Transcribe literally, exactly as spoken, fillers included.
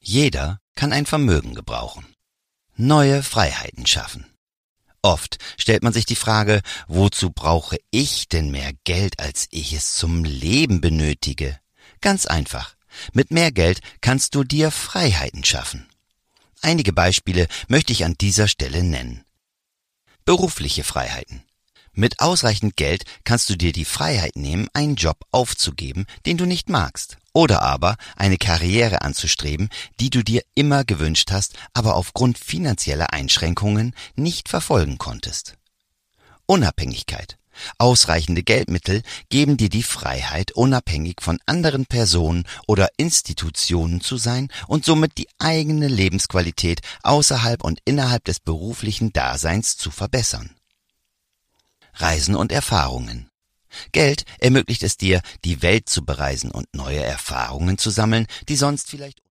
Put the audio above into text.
Jeder kann ein Vermögen gebrauchen. Neue Freiheiten schaffen. Oft stellt man sich die Frage, wozu brauche ich denn mehr Geld, als ich es zum Leben benötige? Ganz einfach. Mit mehr Geld kannst du dir Freiheiten schaffen. Einige Beispiele möchte ich an dieser Stelle nennen. Berufliche Freiheiten. Mit ausreichend Geld kannst du dir die Freiheit nehmen, einen Job aufzugeben, den du nicht magst, oder aber eine Karriere anzustreben, die du dir immer gewünscht hast, aber aufgrund finanzieller Einschränkungen nicht verfolgen konntest. Unabhängigkeit. Ausreichende Geldmittel geben dir die Freiheit, unabhängig von anderen Personen oder Institutionen zu sein und somit die eigene Lebensqualität außerhalb und innerhalb des beruflichen Daseins zu verbessern. Reisen und Erfahrungen. Geld ermöglicht es dir, die Welt zu bereisen und neue Erfahrungen zu sammeln, die sonst vielleicht